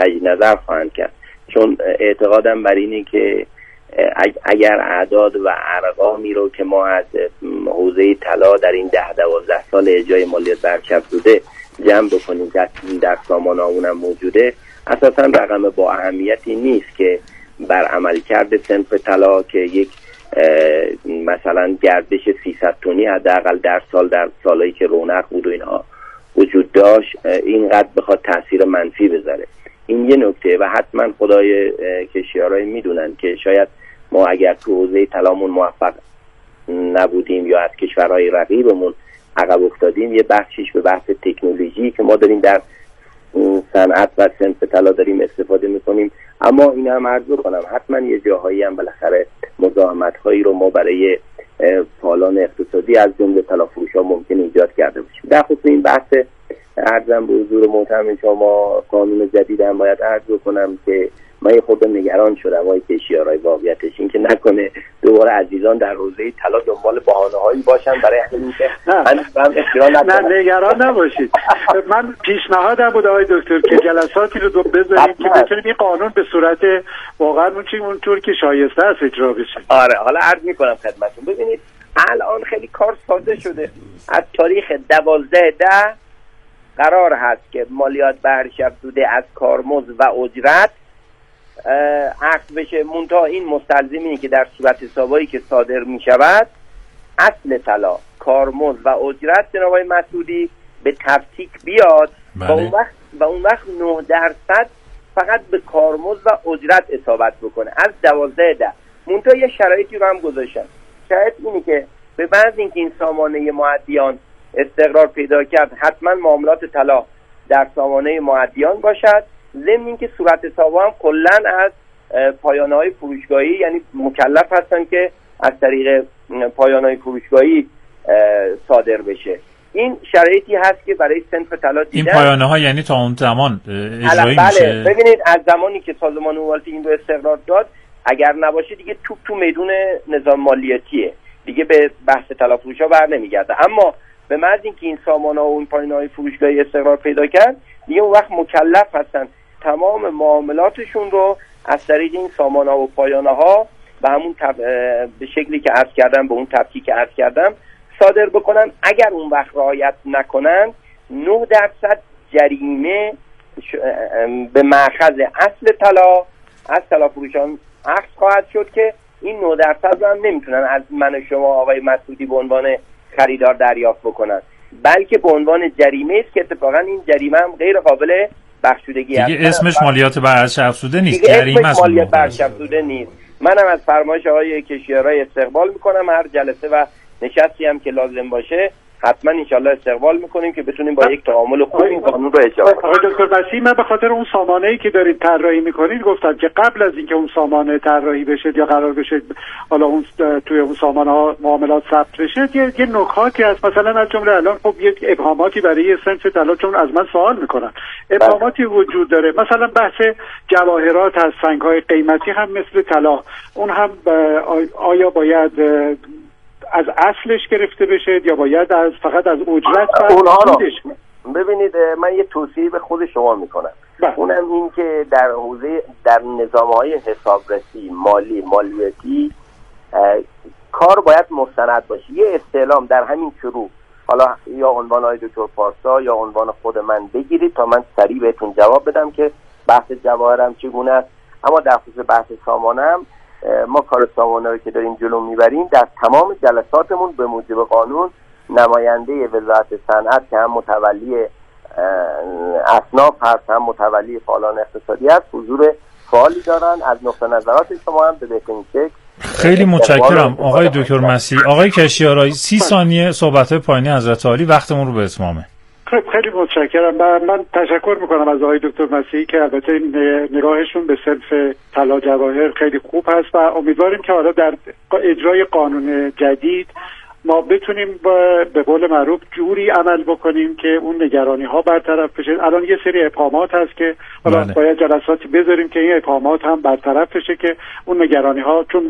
تجدید نظر خواهند کرد، چون اعتقادم بر اینه که اگر اعداد و ارقامی رو که ما از حوزه طلا در این 10-12 سال اجرای مالیات برچفزوده جمع بکنیم در سامانه‌مون هم موجوده، اساسا رقم با اهمیتی نیست که بر عملکرد صنف طلا که یک مثلا گردش 300 تنی حداقل در سالایی که رونق بود و اینها وجود داشت اینقدر بخواد تاثیر منفی بذاره. این یه نکته و حتما خدای کشورهای میدونن که شاید ما اگر تو حوزه طلامون موفق نبودیم یا از کشورهای رقیبمون عقب افتادیم، یه بخشیش به بحث تکنولوژی که ما داریم در صنعت و صنف طلا داریم استفاده میکنیم. اما این هم عرض کنم حتما یه جاهایی هم بالاخره مزاحمت هایی رو ما برای فعالان اقتصادی از جمله طلافروش ها ممکن ایجاد کرده باشیم. در خصوص این بحث عرضم به حضور محترم شما قانون جدید هم باید عرض کنم که من خود نگران شدم آقای کشیارای واقعیتش این که نکنه دوباره عزیزان در حوزه طلا دنبال بهانه‌هایی باشن برای اینکه نه نگران نباشید. من پیشنهادم بود آقای دکتر که جلساتی رو بذاریم که بتونیم این قانون به صورت واقعا اونطور که شایسته است اجرا بشه. آره حالا عرض می‌کنم خدمتتون. ببینید الان خیلی کار ساده شده. از تاریخ 12/10 قرار هست که مالیات برچفزوده از کارمزد و اجرت عقد بشه، منتها این مستلزمی که در صورت حسابایی که صادر می شود اصل طلا، کارمزد و اجرت جناب آقای مسعودی به تفکیک بیاد و اون وقت 9% فقط به کارمزد و اجرت اصابت بکنه از 12/10. منتها یه شرایطی رو هم گذاشتن. شرایط اینه که به بعد اینکه این سامانه معدیان استقرار پیدا کرد حتما معاملات طلا در سامانه معدیان باشد، ضمن اینکه صورت حساب هم کلا از پایانه‌های فروشگاهی یعنی مکلف هستن که از طریق پایانه‌های فروشگاهی صادر بشه. این شرایطی هست که برای صنف طلا دیدن. این پایانه‌ها یعنی تا اون زمان اجرایی میشه. ببینید از زمانی که سازمان مالیاتی این رو استقرار داد اگر نباشه دیگه تو میدون نظام مالیاتیه، دیگه به بحث طلا فروشا بر نمیگرده. اما به محض اینکه این سامانه‌ها و این پایانه‌های فروشگاهی استقرار پیدا کرد دیگه اون وقت مکلف هستن تمام معاملاتشون رو از طریق این سامانه‌ها و پایانه‌ها به همون به شکلی که عرض کردم به اون تفکیک که عرض کردم صادر بکنن. اگر اون وقت رعایت نکنن 9% جریمه به مأخذ اصل طلا از طلافروشان اخذ خواهد شد که این 9% رو هم نمیتونن از من و شما آقای مسعودی به عنوان خریدار دریافت بکنن، بلکه به عنوان جریمه است که اتفاقا این جریمه هم غیر قابل بخشودگی است. دیگه اسمش مالیات برچفزوده نیست، جریمه است. مالیات برچفزوده نیست. منم از فرمایش آقای کشیارای استقبال میکنم. هر جلسه و نشستی هم که لازم باشه حتما انشالله استقبال میکنیم که بتونیم با یک تعامل خوب این قانون رو اجرا کنیم. آقای دکتر مسیحی، من به خاطر اون سامانه‌ای که دارید طراحی میکنید گفتم که قبل از اینکه اون سامانه طراحی بشه یا قرار بشه حالا اون توی اون سامانه‌ها معاملات ثبت بشه یه نکاتی هست. مثلا از جمله الان خب یک ابهاماتی برای صنف طلا چون از من سوال میکنن ابهاماتی وجود داره. مثلا بحث جواهرات از سنگ‌های قیمتی هم مثل طلا اون هم آیا باید از اصلش گرفته بشه یا باید فقط از اجرت اونها رو ببینید. من یه توصیه به خود شما میکنم، اونم این که در حوزه در نظام‌های حسابرسی مالیاتی کار باید مستند باشه. یه استعلام در همین شروع حالا یا عنوان آقای دکتر پارسا یا عنوان خود من بگیرید تا من سریع بهتون جواب بدم که بحث جواهرم چگونه است. اما در خصوص بحث سامانم ما کار سامانه رو که داریم جلو میبریم در تمام جلساتمون به موجب قانون نماینده وزارت صنعت که هم متولی اصناف هست هم متولی فعالان اقتصادی هست حضور فعالی دارن. از نقطه نظرات شما هم به بهترین شکل خیلی متشکرم آقای دکتر مسیحی. آقای کشیارایی 30 ثانیه صحبت پایانی حضرت عالی، وقتمون رو به اتمامه. خیلی متشکرم. من تشکر میکنم از آقای دکتر مسیحی که البته نگاهشون به صنف طلا جواهر خیلی خوب هست و امیدواریم که حالا در اجرای قانون جدید ما بتونیم به قول معروف جوری عمل بکنیم که اون نگرانی ها برطرف بشه. الان یه سری ابهامات هست که حالا باید جلساتی بذاریم که این ابهامات هم برطرف بشه که اون نگرانی ها، چون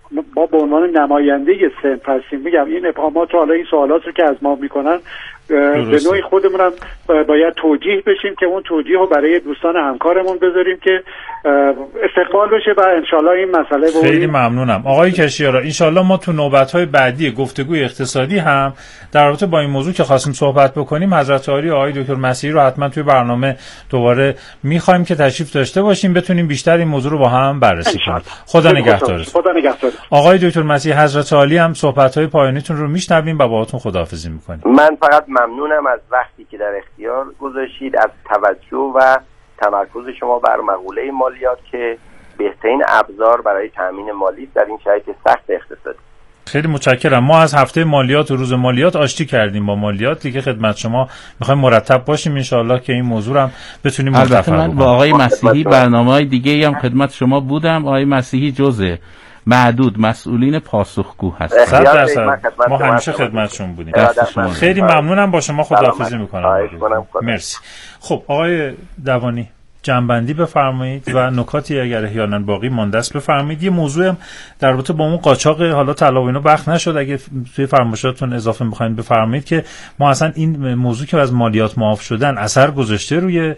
ما به عنوان نماینده صنف هستیم. میگم این ابهامات رو، حالا این سوالات رو که از ما میکنن به نوعی خودمون هم باید توجیه بشیم که اون توجیه رو برای دوستان همکارمون بذاریم که استقبال بشه و انشالله این مسئله خیلی ممنونم آقای کشیارا. انشالله ما تو نوبت‌های بعدی گفتگوی اقتصادی هم در رابطه با این موضوع که خواستیم صحبت بکنیم حضرت عالی آقای دکتر مسیحی رو حتما توی برنامه دوباره می‌خوایم که تشریف داشته باشیم، بتونیم بیشتر این موضوع رو با هم بررسی کنیم. خدا نگهدارتون. خدا نگهدارتون. آقای دکتر مسیحی، حضرت عالی هم صحبت‌های پایانیتون رو میشنویم و باهاتون خداحافظی می‌کنیم. من فقط ممنونم از وقتی که در اختیار گذاشتید، از توجه و تمرکز شما بر مقوله مالیات که بهترین ابزار برای تامین مالی در این شرایط سخت اقتصادی. خیلی متشکرم. ما از هفته مالیات و روز مالیات آشتی کردیم با مالیات، دیگه خدمت شما میخوایم مرتب باشیم ان شاءالله که این موضوع هم بتونیم مرتب کنیم. من با آقای مسیحی برنامه‌های دیگه‌ای هم خدمت شما بودم. آقای مسیحی جزء معدود مسئولین پاسخگو هست. 100% ما همیشه خدمتشون بودیم. خیلی ممنونم، با شما خداحافظی میکنم. مرسی. خب آقای دوانی جنبندی بفرمایید و نکاتی اگر احیانا باقی مانده است بفرمایید. یه موضوع هم در رابطه با اون قاچاق حالا طلا و اینا وقت نشد، اگه توی فرمایشاتون اضافه می‌خواید بفرمایید که ما اصلا این موضوع که از مالیات معاف شدن اثر گذاشته روی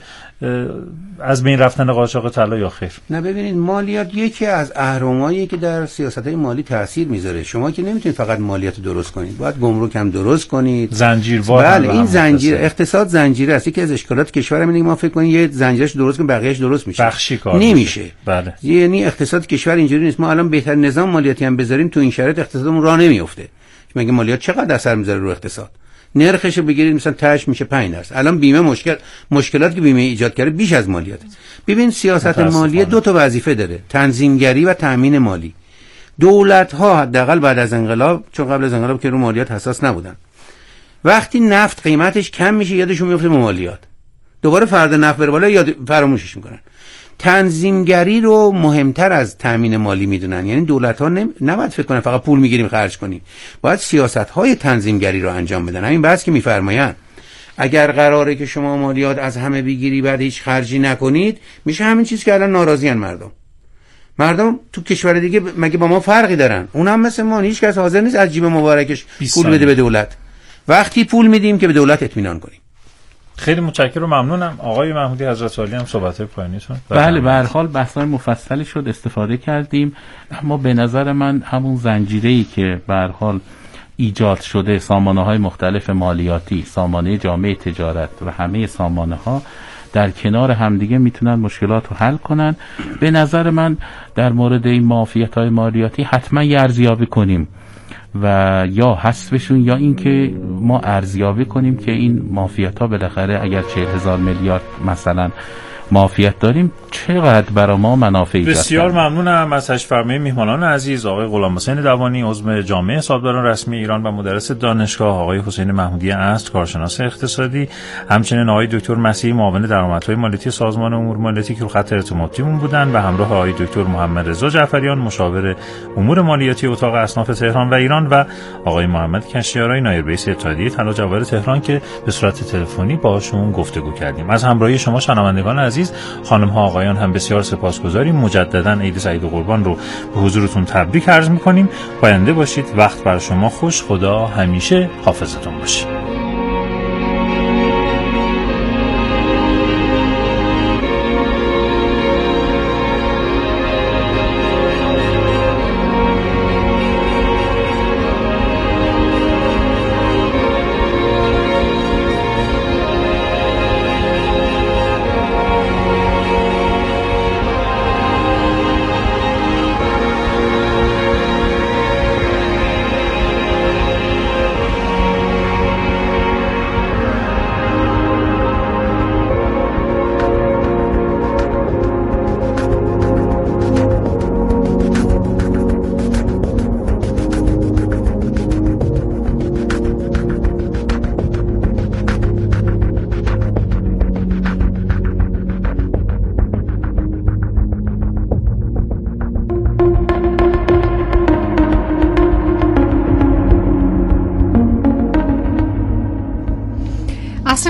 از بین رفتن قاچاق طلا یا خیر؟ نه ببینید، مالیات یکی از اهرم‌هایی که در سیاست‌های مالی تاثیر میذاره. شما که نمیتونید فقط مالیات درست کنید، باید گمرک هم درست کنید، زنجیروار. بله این زنجیر اقتصاد زنجیره است. یکی از اشکالات کشورم اینه که ما فکر کنیم یه زنجیرش درست کنیم بقیه‌اش درست میشه، بخشی کار نمیشه. بله. یعنی اقتصاد کشور اینجوری نیست. ما الان بهتر نظام مالیاتی هم بذاریم تو این شرایط اقتصادمون راه نمیفته. مگه مالیات چقدر اثر میذاره رو اقتصاد؟ نرخشو بگیرید مثلا تاش میشه 5%. الان بیمه مشکلاتی که بیمه ایجاد کرده بیش از مالیات. ببین سیاست مالی دو تا وظیفه داره، تنظیمگری و تامین مالی. دولت ها حداقل بعد از انقلاب، چون قبل از انقلاب که رو مالیات حساس نبودن، وقتی نفت قیمتش کم میشه یادشون میفته مالیات، دوباره فردا نفت بره بالا یاد فراموشش میکنن. تنظیمگری رو مهمتر از تامین مالی میدونن. یعنی دولت ها نباید فکر کنن فقط پول میگیریم خرج کنیم، باید سیاست های تنظیمگری رو انجام بدن. همین بحث که میفرمایند اگر قراره که شما مالیات از همه بگیری بعد هیچ خرجی نکنید، میشه همین چیز که الان ناراضی ان مردم تو کشور دیگه مگه با ما فرقی دارن؟ اونم مثل ما، هیچ کس حاضر نیست از جیب مبارکش پول بده به دولت. وقتی پول میدیم که به دولت اطمینان کنیم. خیلی متشکرم و ممنونم. آقای محمودی حضرت عالی هم صحبت پایانیتون. بله به هر حال بحث‌های مفصلی شد، استفاده کردیم، اما به نظر من همون زنجیره‌ای که به هر حال ایجاد شده، سامانه‌های مختلف مالیاتی، سامانه جامعه تجارت و همه سامانه‌ها در کنار همدیگه میتونن مشکلات رو حل کنن. به نظر من در مورد این معافیت‌های مالیاتی حتما یه ارزیابی کنیم و یا حذفشون یا اینکه ما ارزیابی کنیم که این معافیت‌ها بالاخره اگر 40,000 میلیارد مثلا معافیت داریم چقدر برای ما منافع ایجاد. بسیار ممنونم از تشریف‌فرمایی میهمانان عزیز، آقای غلامحسین دوانی عضو جامعه حسابداران رسمی ایران و مدرس دانشگاه، آقای حسین محمودی اصل کارشناس اقتصادی، همچنین آقای دکتر مسیحی معاون درآمدهای مالیاتی سازمان امور مالیاتی که خط ارتباطیمون بودن و همراه آقای دکتر محمد رضا جعفریان مشاور امور مالیاتی اتاق اصناف تهران و ایران و آقای محمد کشیارایی نایب رئیس اتحادیه طلا جواهر تهران که به صورت تلفنی باهاشون گفتگو کردیم. از همراهی شما شنوندگان عزیز، خانم ها آقایان هم بسیار سپاسگزاریم. مجددا عید سعید و قربان رو به حضورتون تبریک عرض می‌کنیم. پاینده باشید. وقت بر شما خوش. خدا همیشه حافظتون باشه.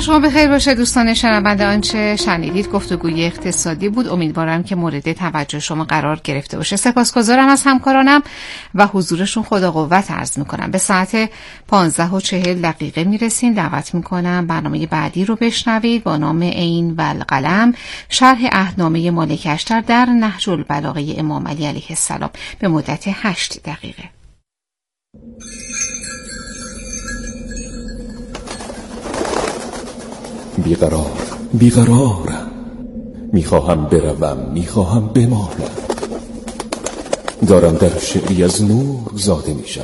شما بخیر باشه دوستان شنونده. آنچه شنیدید گفتگوی اقتصادی بود. امیدوارم که مورد توجه شما قرار گرفته باشه. سپاسگزارم از همکارانم و حضورشون خدا قوت عرض میکنم. به ساعت 15:40 میرسیم. دعوت میکنم برنامه بعدی رو بشنوید با نام عین و القلم، شرح عهدنامه مالک اشتر در نهج البلاغه امام علی علیه السلام به مدت 8 دقیقه. بیقرارم، میخواهم بروم، میخواهم بمانم، دارم در شعری از نور زاده میشوم.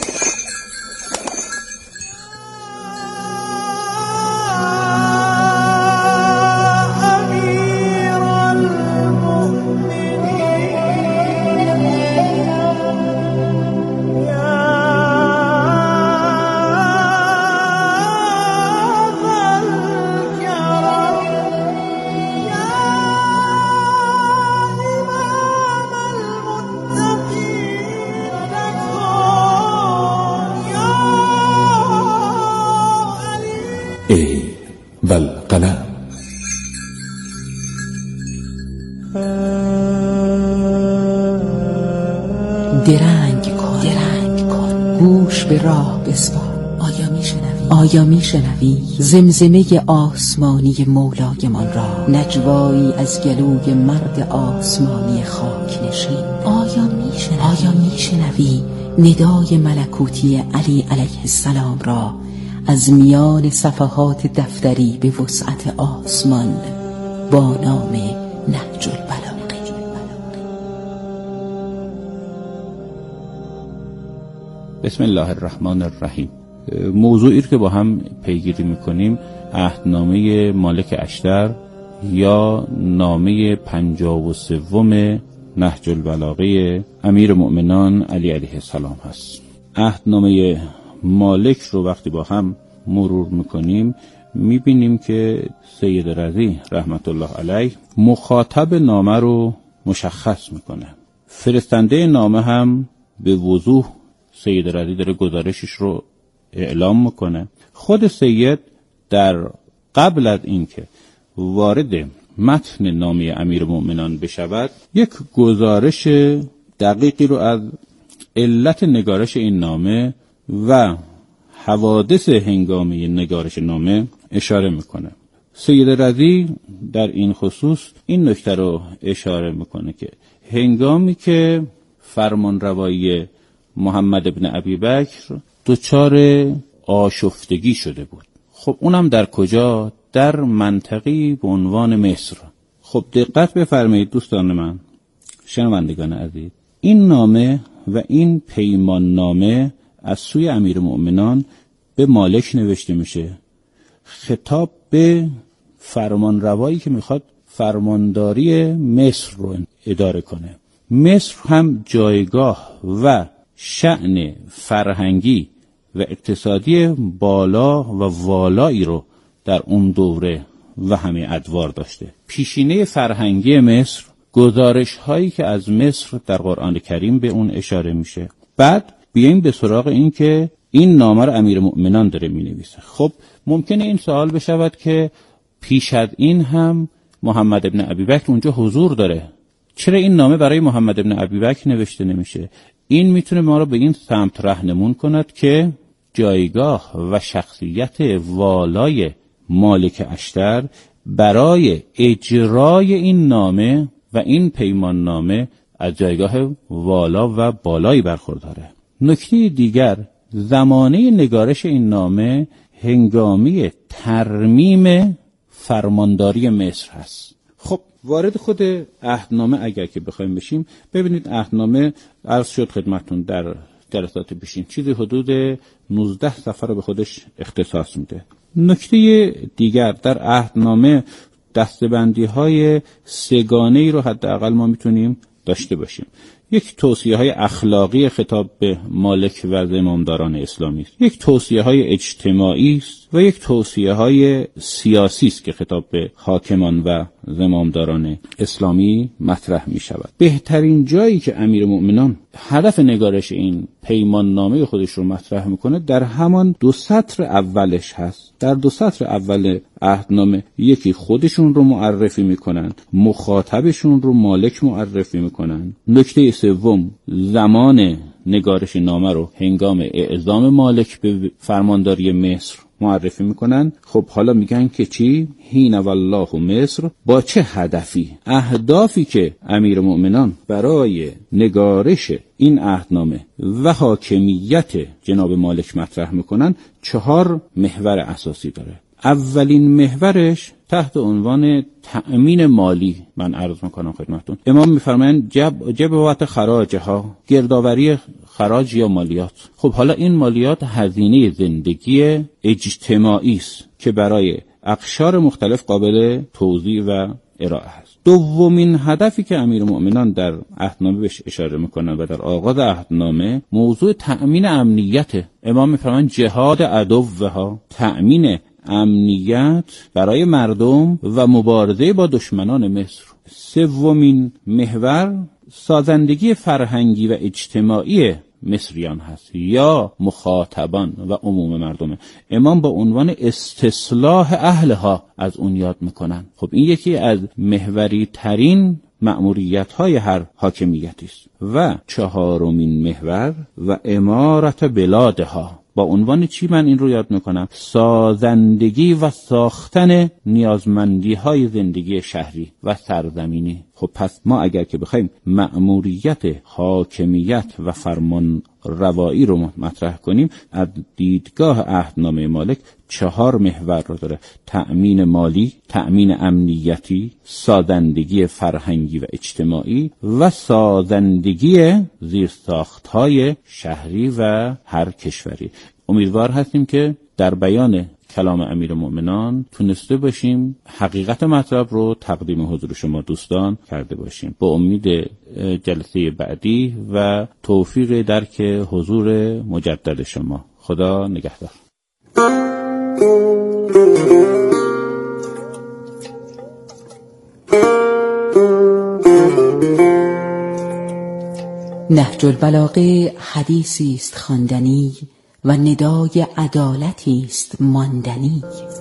والقلم. درنگ کن گوش به راه بسپار. آیا میشنوی زمزمه آسمانی مولایمان را، نجوایی از گلوی مرد آسمانی خاک نشین؟ آیا میشنوی ندای ملکوتی علی علیه السلام را از میان صفحات دفتری به وسعت آسمان با نام نهج البلاغه؟ بسم الله الرحمن الرحیم. موضوعی که با هم پیگیری میکنیم عهدنامه مالک اشتر یا نامه 53 نهج البلاغه امیر مؤمنان علی علیه السلام هست. عهدنامه مالک رو وقتی با هم مرور میکنیم میبینیم که سید رضی رحمت الله علیه مخاطب نامه رو مشخص میکنه. فرستنده نامه هم به وضوح سید رضی داره گزارشش رو اعلام میکنه. خود سید در قبل از اینکه وارد متن نامه امیر مؤمنان بشود یک گزارش دقیقی رو از علت نگارش این نامه و حوادث هنگامی نگارش نامه اشاره میکنه. سید رضی در این خصوص این نکته رو اشاره میکنه که هنگامی که فرمانروایی محمد ابن ابی بکر دچار آشفتگی شده بود. خب اونم در کجا؟ در منطقی به عنوان مصر. خب دقت بفرمایید دوستان من، شنوندگان عزیز، این نامه و این پیمان نامه از سوی امیر مؤمنان به مالک نوشته میشه، خطاب به فرمانروایی که میخواد فرمانداری مصر رو اداره کنه. مصر هم جایگاه و شأن فرهنگی و اقتصادی بالا و والایی رو در اون دوره و همه ادوار داشته. پیشینه فرهنگی مصر، گزارش هایی که از مصر در قرآن کریم به اون اشاره میشه. بعد بیاییم به سراغ این که این نامه رو امیر مؤمنان داره می نویسه. خب ممکنه این سوال بشود که پیش از این هم محمد ابن ابی بکر اونجا حضور داره، چرا این نامه برای محمد ابن ابی بکر نوشته نمیشه؟ این میتونه ما رو به این سمت راهنمون کند که جایگاه و شخصیت والای مالک اشتر برای اجرای این نامه و این پیمان نامه از جایگاه والا و بالایی برخورداره. نکته دیگر، زمانه نگارش این نامه هنگامی ترمیم فرمانداری مصر هست. خب وارد خود عهدنامه اگر که بخوایم بشیم، ببینید عهدنامه عرض شد خدمتتون در جلسات پیشین چیزی حدود 19 صفحه رو به خودش اختصاص میده. نکته دیگر، در عهدنامه دسته‌بندی‌های سه‌گانه‌ای رو حداقل ما میتونیم داشته باشیم. یک توصیه‌های اخلاقی خطاب به مالک و زمامداران اسلامی است، یک توصیه‌های اجتماعی است و یک توصیه‌های سیاسی است که خطاب به حاکمان و زمامداران اسلامی مطرح می‌شود. بهترین جایی که امیرالمؤمنان هدف نگارش این پیمان نامه خودش رو مطرح میکنه در همان 2 سطر اولش هست. در 2 سطر اول عهدنامه یکی خودشون رو معرفی میکنن، مخاطبشون رو مالک معرفی میکنن. نکته سوم زمان نگارش نامه رو هنگام اعزام مالک به فرمانداری مصر معرفی میکنن. خب حالا میگن که چی؟ هین والله مصر، با چه هدفی؟ اهدافی که امیرالمؤمنان برای نگارش این عهدنامه و حاکمیت جناب مالک مطرح میکنن 4 محور اساسی داره. اولین محورش تحت عنوان تأمین مالی من عرض میکنم خدمتتون. امام میفرمایند جبوات خراجها، گردآوری خراج یا مالیات. خب حالا این مالیات هزینه زندگی اجتماعی است که برای اقشار مختلف قابل توزیع و ارائه است. دومین هدفی که امیرالمؤمنان در عهدنامه بهش اشاره میکنن و در آغاز عهدنامه موضوع تأمین امنیت. امام میفرمایند جهاد عدوها، تأمین امنیت برای مردم و مبارزه با دشمنان مصر. سومین محور سازندگی فرهنگی و اجتماعی مصریان هست یا مخاطبان و عموم مردم. امام با عنوان استصلاح اهلها از اون یاد میکنن. خب این یکی از محوری ترین مأموریت‌های هر حاکمیتی است. و 4مین محور و امارت بلادها. با عنوان چی من این رو یاد میکنم؟ سازندگی و ساختن نیازمندی‌های زندگی شهری و سرزمینی. خب پس ما اگر که بخوایم مأموریت حاکمیت و فرمان روایی رو مطرح کنیم، از دیدگاه عهدنامه مالک 4 محور رو داره: تأمین مالی، تأمین امنیتی، سازندگی فرهنگی و اجتماعی و سازندگی زیرساخت‌های شهری و هر کشوری. امیدوار هستیم که در بیان کلام امیرالمؤمنین تونسته باشیم حقیقت مطلب رو تقدیم حضور شما دوستان کرده باشیم. با امید جلسه بعدی و توفیق درک حضور مجدد شما. خدا نگهدار. نهج البلاغه حدیثی است خواندنی و ندای عدالتی است ماندنی.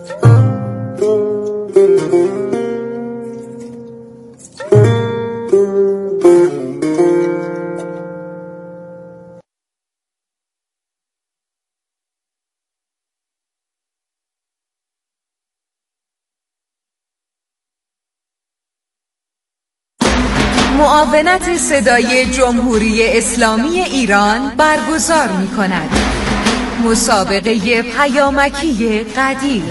معاونت صدای جمهوری اسلامی ایران برگزار می‌کند. مسابقه پیامکی قدیر.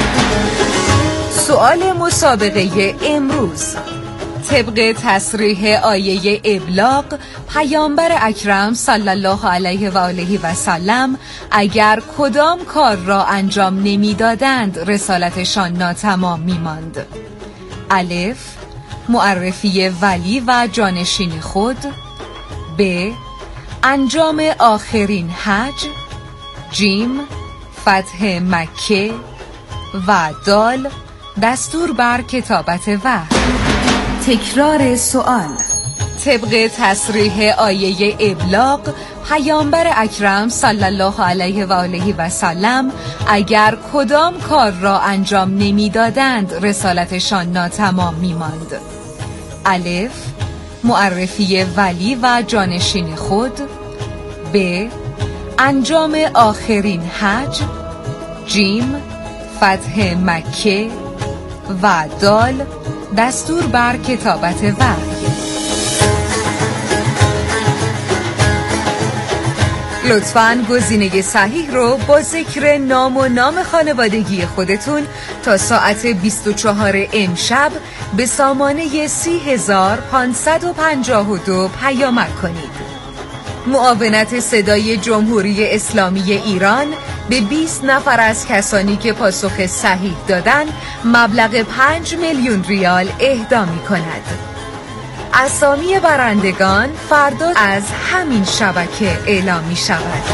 سؤال مسابقه امروز: طبق تصریح آیه ابلاغ، پیامبر اکرم صلی الله علیه و آله و سلم اگر کدام کار را انجام نمی‌دادند رسالتشان ناتمام می‌ماند؟ الف: معرفی ولی و جانشین خود. ب: انجام آخرین حج. جیم: فتح مکه. و دال: دستور بر کتابت وحی. تکرار سوال: طبق تصریح آیه ابلاغ، پیامبر اکرم صلی الله علیه و آله و سلم اگر کدام کار را انجام نمی‌دادند رسالتشان ناتمام می‌ماند؟ الف: معرفی ولی و جانشین خود. ب: انجام آخرین حج. جیم: فتح مکه. و دال: دستور بر کتابت وحی. لطفاً گزینه صحیح رو با ذکر نام و نام خانوادگی خودتون تا ساعت 24 امشب به سامانه 30552 پیامک کنید. معاونت صدای جمهوری اسلامی ایران به 20 نفر از کسانی که پاسخ صحیح دادن مبلغ 5 میلیون ریال اهدا می‌کند. اسامی برندگان فردا از همین شبکه اعلام می‌شود.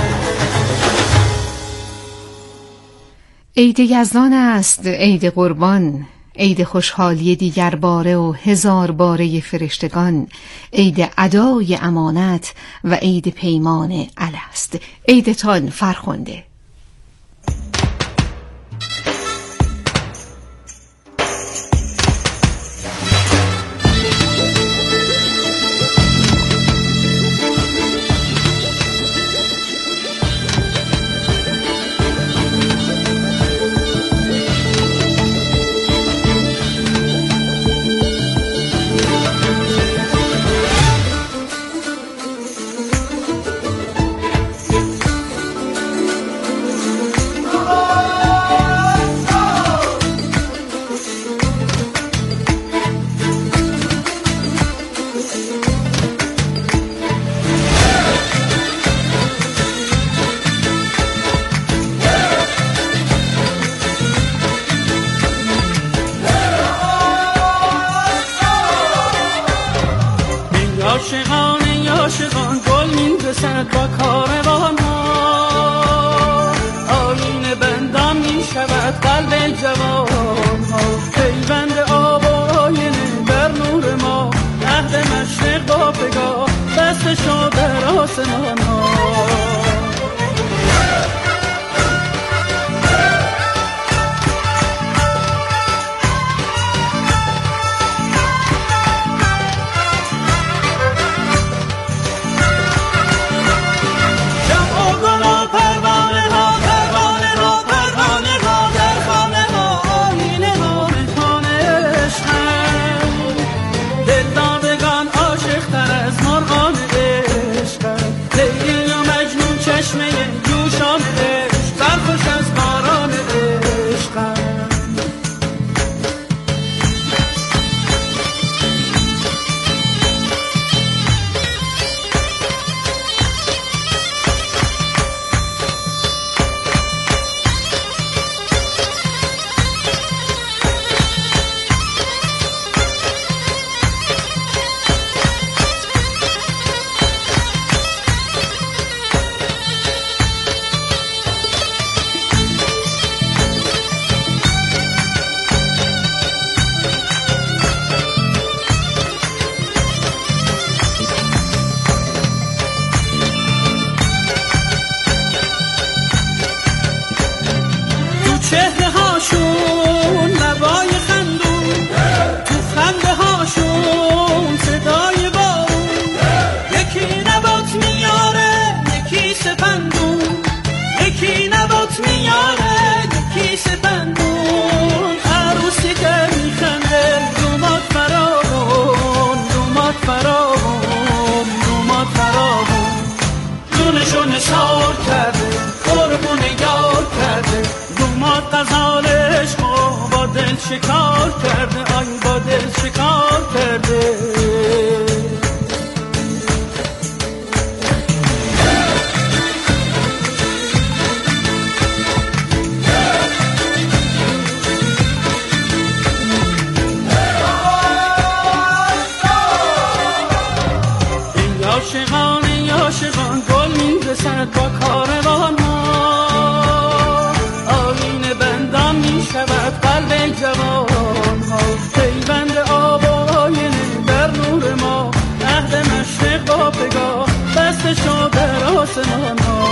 عید یزدان است، عید قربان، عید خوشحالی دیگر باره و هزار باره فرشتگان، عید ادای امانت و عید پیمان الست. عیدتان فرخنده. عاشقان گل می‌رسد با کاروان ها، آیین بندان می‌شود قلب جوان ها، پیوند آب و آینه در نور ما، عهد مشرق با پگاه بسته شد در آسمان ها. شکار کرده آی با دل شکار کرده. این عاشقان گل می‌رسد با کاروان ها، آیین بندان می‌شود قلب جوان ها، پیوند آب و آینه در نور ما، عهد مشرق با پگاه بسته شد در آسمان ها.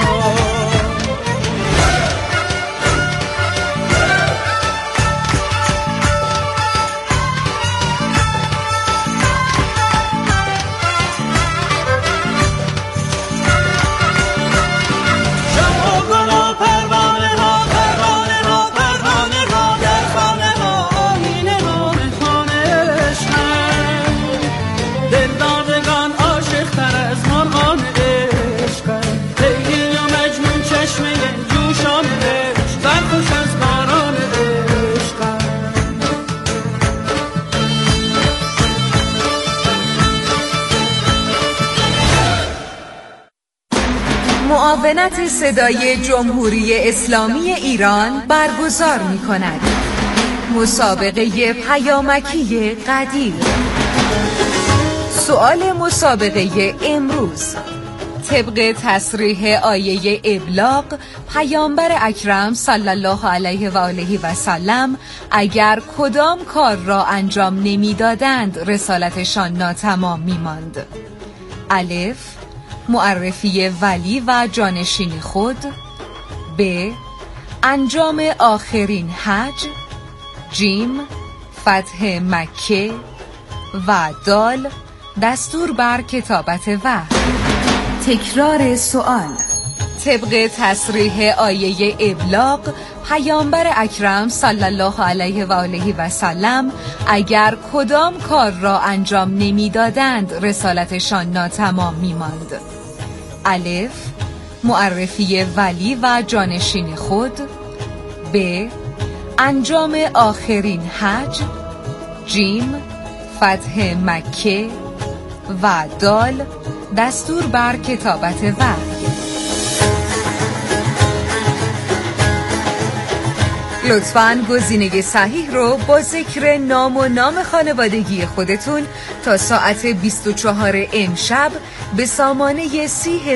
معاونت صدای جمهوری اسلامی ایران برگزار می‌کند. مسابقه پیامکی قدیر. سؤال مسابقه امروز: طبق تصریح آیه ابلاغ، پیامبر اکرم صلی الله علیه و آله و سلم اگر کدام کار را انجام نمیدادند رسالتشان ناتمام میماند. الف، معرفی ولی و جانشین خود. ب، انجام آخرین حج. جیم، فتح مکه. و دال، دستور بر کتابت وحی. تکرار سوال. طبق تصریح آیه ابلاغ، پیامبر اکرم صلی الله علیه و آله و سلم اگر کدام کار را انجام نمیدادند رسالتشان ناتمام میماند. الف، معرفی ولی و جانشین خود. ب، انجام آخرین حج. جیم، فتح مکه. و دال، دستور بر کتابت وحی. لطفاً گزینه صحیح رو با ذکر نام و نام خانوادگی خودتون تا ساعت 24 امشب به سامانه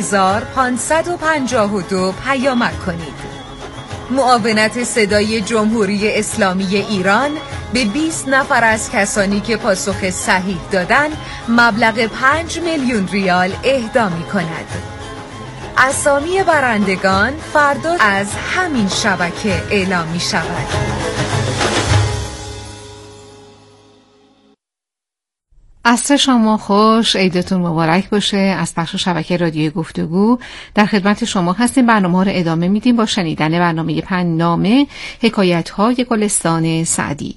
30552 پیامک کنید. معاونت صدای جمهوری اسلامی ایران به 20 نفر از کسانی که پاسخ صحیح دادن مبلغ 5 میلیون ریال اهدا می‌کند. اسامی برندگان فردا از همین شبکه اعلام می‌شود. عصر شما خوش، عیدتون مبارک باشه. از بخش شبکه رادیو گفتگو در خدمت شما هستیم. برنامه رو ادامه میدیم با شنیدن برنامه پنج‌نامه حکایت‌های گلستان سعدی.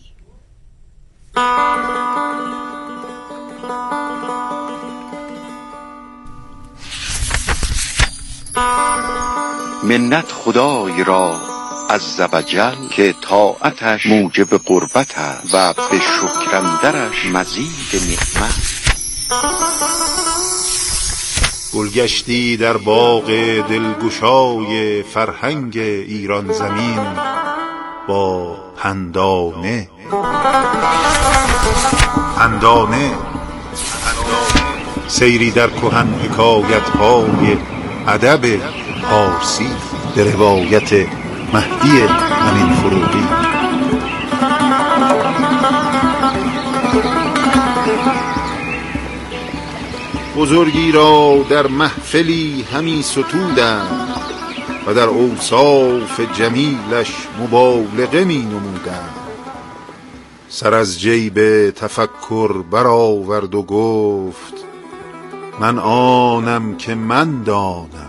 منت خدای را عز و جل که طاعتش موجب قربت است و به شکرندرش مزید نعمت. گلگشتی در باغ دلگشای فرهنگ ایران زمین با پندانه. سیری در کهن حکایت‌های ادب پارسی به روایت مهدی امین فروغی. بزرگی را در محفلی همی ستودند و در اوصاف جمیلش مبالغه می نمودند. سر از جیب تفکر برآورد و گفت من آنم که من دانم.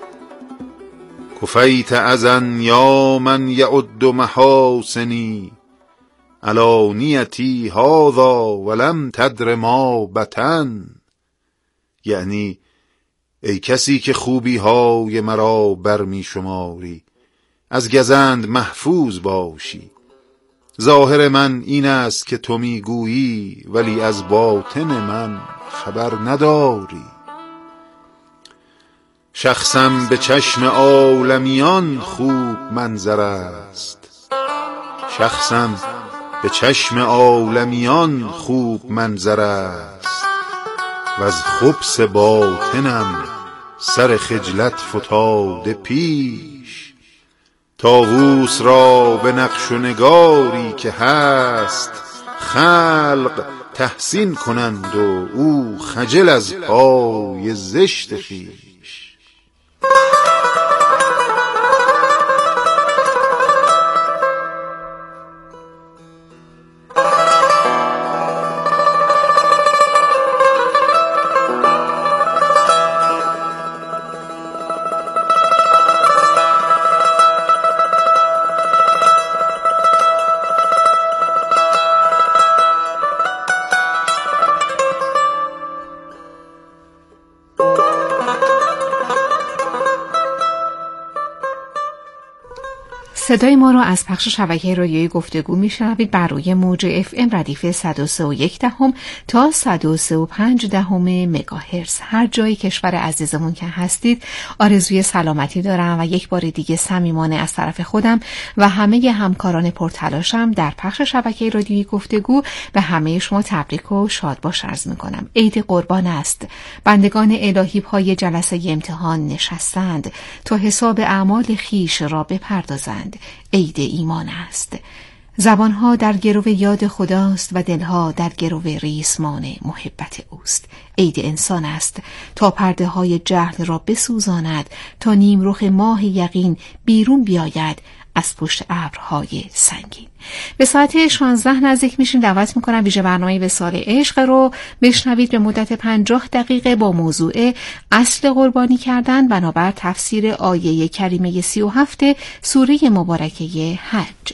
کفیت ازن یا من یعد محاسنی علانیتی هذا ولم تدر ما بطن. یعنی ای کسی که خوبی های مرا برمی شماری از گزند محفوظ باشی. ظاهر من این است که تو می گویی ولی از باطن من خبر نداری. شخصم به چشم عالمیان خوب منظر است. شخصم به چشم عالمیان خوب منظر است و از خبث باطنم سر خجلت فتاده پیش. طاووس را به نقش و نگاری که هست خلق تحسین کنند و او خجل از پای زشت خویش. صدای ما را از پخش شبکه رادیویی گفتگو میشنوید بر روی موج FM ردیف 103.1 تا 103.5 مگاهرتز. هر جای کشور عزیزمون که هستید آرزوی سلامتی دارم و یک بار دیگه صمیمانه از طرف خودم و همه همکاران پرتلاشم در پخش شبکه رادیویی گفتگو به همه شما تبریک و شادباش عرض میکنم. عید قربان است. بندگان الهی پای جلسه امتحان نشستند تا حساب اعمال خیش را بپردازند. عید ایمان است. زبانها در گرو یاد خداست و دلها در گرو ریسمان محبت اوست. عید انسان است تا پرده های جهل را بسوزاند، تا نیم رخ ماه یقین بیرون بیاید از پشت ابرهای سنگین. به ساعت 16 نزدیک میشیم. دعوت میکنم ویژه برنامه وصال عشق رو بشنوید به مدت 50 دقیقه با موضوع اصل قربانی کردن بنابر تفسیر آیه کریمه 37 سوره مبارکه حج.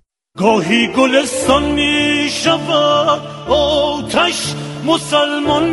گاهی گلستان می شود آتش مسلمان